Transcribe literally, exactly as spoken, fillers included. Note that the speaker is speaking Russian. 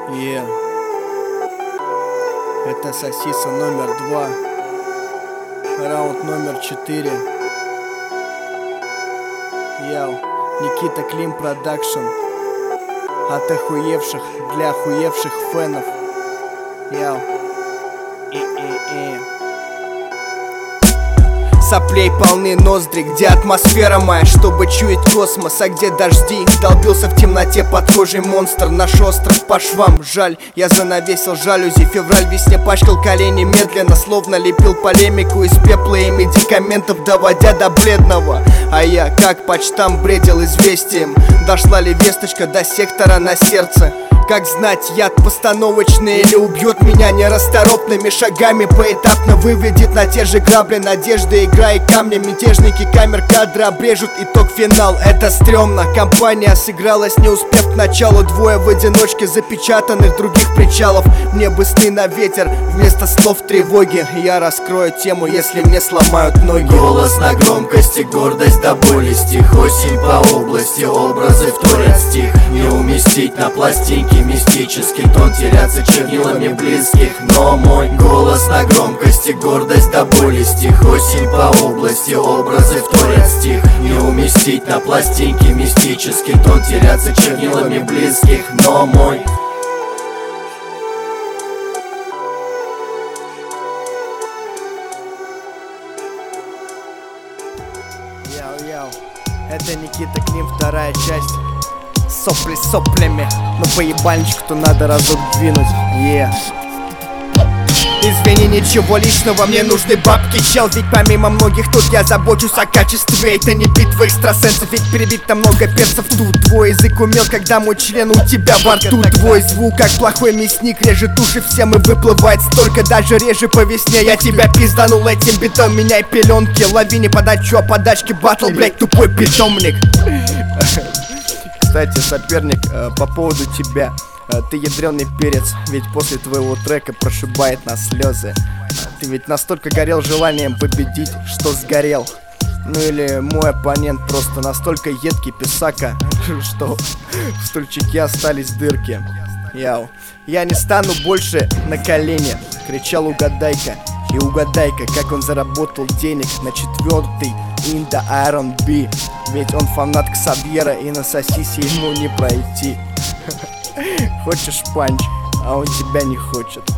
И это Сосиса номер два, раунд номер четыре. Яу, Никита Клим Продакшн. От охуевших для охуевших фенов. Яу. И-и-и. Соплей полны ноздри, где атмосфера моя, чтобы чуять космос, а где дожди. Долбился в темноте подхожий монстр, наш остров по швам. Жаль, я занавесил жалюзи, февраль весне пачкал колени медленно, словно лепил полемику из пепла и медикаментов, доводя до бледного. А я, как почтам, бредил известием. Дошла ли весточка до сектора на сердце? Как знать, яд постановочный или убьет меня нерасторопными шагами, поэтапно выведет на те же грабли надежды, играя камнем. Мятежники камер кадры обрежут итог финал. Это стрёмно, компания сыгралась, не успев к началу. Двое в одиночке запечатанных других причалов. Мне бы сны на ветер вместо слов тревоги. Я раскрою тему, если мне сломают ноги. Голос на громкости, гордость до боли, стих. Осень по области, образы вторят стих. Не уместить на пластинке мистический тон, теряться чернилами близких. Но мой голос на громкости, гордость до боли, стих. Осень по области, образы вторят стих. Не уместить на пластинке мистический тон, теряться чернилами близких. Но мой Яу-яу, это Никита Клим, вторая часть. Сопли соплями, но по ебальничку-то надо разок двинуть. Yeah. Извини, ничего личного, мне нужны бабки, чел. Ведь помимо многих тут я забочусь о качестве. Это не битва экстрасенсов, ведь перебить там много перцев. Тут твой язык умел, когда мой член у тебя во рту. Твой звук, как плохой мясник, режет уши всем и выплывает столько, даже реже по весне. Я тебя пизданул этим битом, меняй пеленки. Лови не подачу, а подачки батл, блять, тупой питомник. Кстати, соперник, э, по поводу тебя. э, Ты ядреный перец, ведь после твоего трека прошибает нас слезы. Ты ведь настолько горел желанием победить, что сгорел. Ну или мой оппонент просто настолько едкий писака, что в стульчике остались дырки. Яу. Я не стану больше на колени, кричал угадайка. И угадай-ка, как он заработал денег на четвертый Инда ар энд би. Ведь он фанат Ксавьера, и на Сосисе ему не пройти. Хочешь панч, а он тебя не хочет.